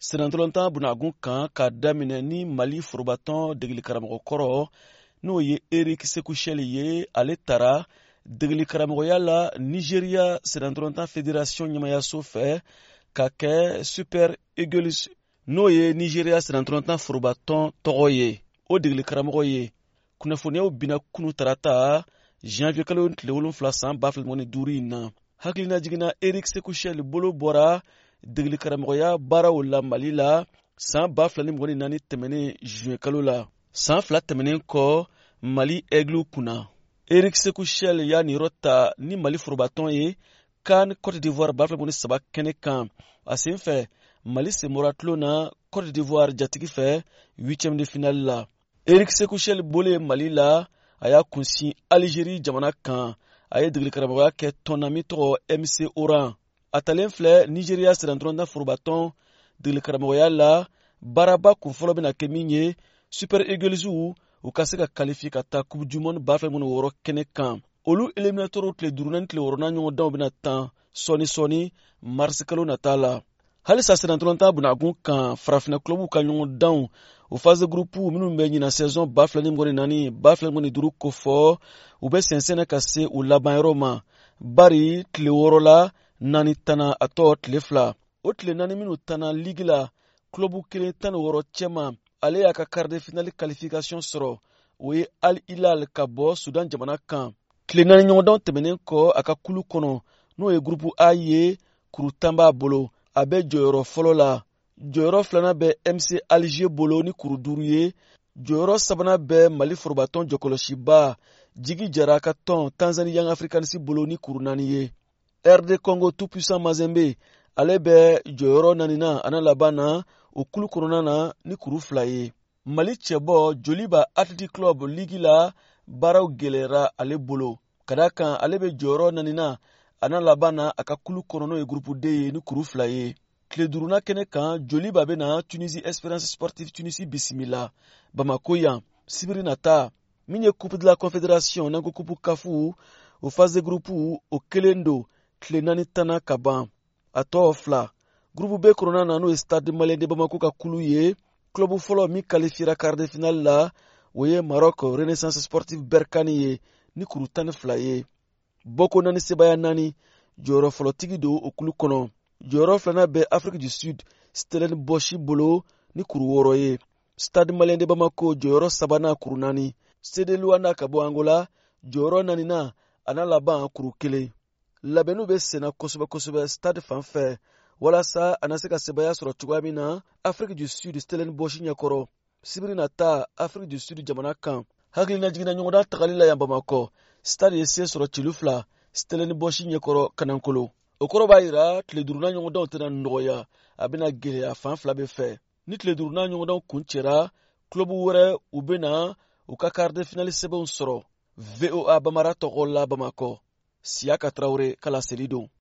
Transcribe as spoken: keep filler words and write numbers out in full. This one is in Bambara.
Senatolontan bunagun kan ka daminɛ ni Mali forobatɔn degeli karamɔgɔ kɔrɔ n'o ye Eric Sekuchel ye, ale taara degeli karamɔgɔya la Nigeria Senatolontan Fédération ɲɛmayaso fɛ ka kɛ Super Eagles n'o ye Nigeria Senatolontan forobatɔn tɔgɔ ye. O degeli karamɔgɔ ye kunnafoniyaw bina kunu tarata janvier kalo tile wolonwula san ba fila ni duuru in na. Hakilina jiginna Eric Sekuchel bolo bɔra degeli karamɔgɔya baaraw la Mali la san ba fila ni naani tɛmɛnen juin kalo la. San fila tɛmɛnen kɔ Mali Aigle kunna. Eric Sekuchel y'a niyɔrɔ ta ni Mali forobatɔn ye CAN Côte d'Ivoire ba fila ni saba kɛnɛ kan. A sen fɛ Mali senbɔra tulon na Côte d'Ivoire jatigi fɛ huitième de finale la. Eric Sekuchel bole Mali la, a y'a kunsin Algérie jamana kan. A ye degeli karamɔgɔya kɛ tɔn na min tɔgɔ M C Oran. A talen filɛ Nigeria Senatolontan forobatɔn degeli karamɔgɔya la, baaraba kunfɔlɔ bɛna kɛ min ye Super Eagles u ka se ka qualifier ka taa Coupe du Monde ba fila ni wɔɔrɔ kɛnɛ kan. Olu éliminatoire tile duuru ni tile wɔɔrɔnan ɲɔgɔn danw bɛna tan sɔɔni sɔɔni mars kalo nata la. Halisa Senatolontan bunagun kan farafinna club ka ɲɔgɔn danw o phase groupe minnu bɛ ɲina saison ba fila ni naani ba fila ni duuru ko fɔ u bɛ sɛnsɛnna ka se u labanyɔrɔ ma. Bari tile wɔɔrɔ la naani tana a tɔ tile fila. O tile naani minnu tana ligue la club kelen tan ni wɔɔrɔ cɛman ale y'a ka quart de finale qualification sɔrɔ. O ye Al Hilal ka bɔ Sudan jamana kan. Tile naani ɲɔgɔndanw tɛmɛnen kɔ a ka kulu kɔnɔ n'o ye groupe A ye, kuru tan b'a bolo. A bɛ jɔyɔrɔ fɔlɔ la. Jɔyɔrɔ filanan bɛ M C Alger bolo ni kuru duuru ye. Jɔyɔrɔ sabanan bɛ Mali forobatɔn jɔkɔlɔsiba Jigi Jara ka tɔn Tanzanie Young Africans bolo ni kuru naani ye. R D Congo tout puissant Mazembe ale bɛ jɔyɔrɔ naaninan ana laban na o kulu kɔnɔna na ni kuru fila ye. Mali cɛbɔ Joliba Athletic Club ligue la baaraw gɛlɛyara ale bolo. Ka d'a kan ale bɛ jɔyɔrɔ naaninan ana laban na a ka kulu kɔnɔ n'o ye groupe D ye ni kuru fila ye. Tile duuruna kɛnɛ kan Joliba bɛna Tunisie Espérance Sportive Tunisie bisimila Bamako yan sibiri nata min ye Coupe de la Confédération n'an ko Coupe Kafu o phase groupe o kelen don tile naani tana ka ban. A tɔ fila groupe B kɔnɔna na n'o ye Stade Malien de Bamako ka kulu ye. Club fɔlɔ min qualifiera quart de finale la o ye Maroc Renaissance Sportive Berkane ye ni kuru tan ni fila ye. Boko naani sebaya naani jɔyɔrɔ fɔlɔtigi don o kulu kɔnɔ. Jɔyɔrɔ filanan bɛ Afrique du Sud Stellenbosch bolo ni kuru wɔɔrɔ ye. Stade Malien de Bamako jɔyɔrɔ sabanan kuru naani. Sede Luanda ka bɔ Angola jɔyɔrɔ naaninan ana laban kuru kelen. Labɛnniw bɛ senna kosɛbɛ kosɛbɛ stade fan fɛ walasa a na se ka sebaya sɔrɔ cogoya min na Afrique du Sud Stellenbosch ɲɛkɔrɔ sibiri nata Afrique du Sud jamana kan. Hakilina jiginna ɲɔgɔndan tagali la yan Bamakɔ stade ye se sɔrɔ cilu fila Stellenbosch ɲɛkɔrɔ Kanankolo. O kɔrɔ b'a yira tile duurunan ɲɔgɔndanw tɛna nɔgɔya, a bɛna gɛlɛya fan fila bɛ fɛ. Ni tile duurunan ɲɔgɔndanw kun cɛra club wɛrɛ u bɛna u ka quart de finale sɛbɛnw sɔrɔ. V O A Bamara tɔgɔ la Bamakɔ. Siyaka Traoré kala seli don.